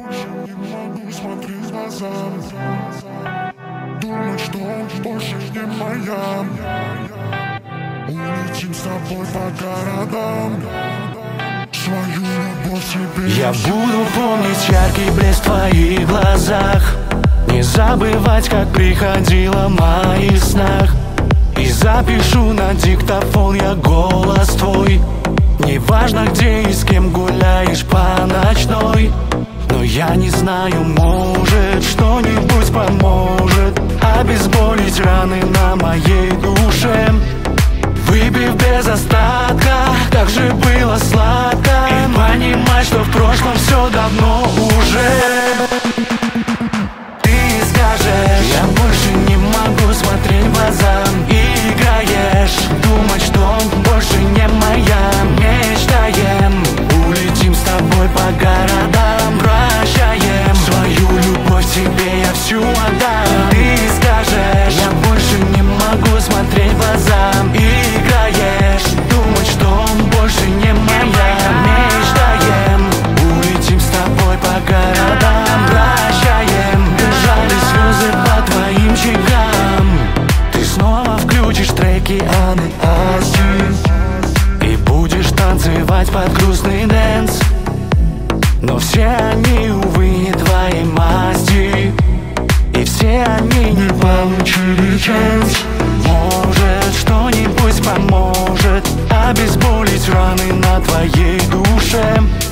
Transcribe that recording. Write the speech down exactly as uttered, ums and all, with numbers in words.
Не могу смотреть в глаза, думать, что он больше не моя. Улетим с тобой по городам, свою любовь себе. Я буду помнить яркий блеск в твоих глазах, не забывать, как приходила в моих снах. И запишу на диктофон я голос твой. Неважно, где и с кем гуляешь по ночной, но я не знаю, может, что-нибудь поможет обезболить раны на моей душе. Выпив без остатка, как же было сладко, и понимать, что в прошлом все давно уже. Ты скажешь, я больше не могу смотреть в глаза, и играешь, думать, что он больше не моя. Мечтаем, улетим с тобой по городам, прощаем, свою любовь тебе я всю отдам. Ты скажешь, я больше не могу смотреть в глаза, и играешь, думать, что он больше не моя. Мечтаем, улетим с тобой по городам, прощаем, бежали слезы по твоим щекам. Ты снова включишь треки Анны Асти и будешь танцевать под грустный дэнс, но все они, увы, не твоей масти, и все они не получили шанс. Может, что-нибудь поможет обезболить раны на твоей душе.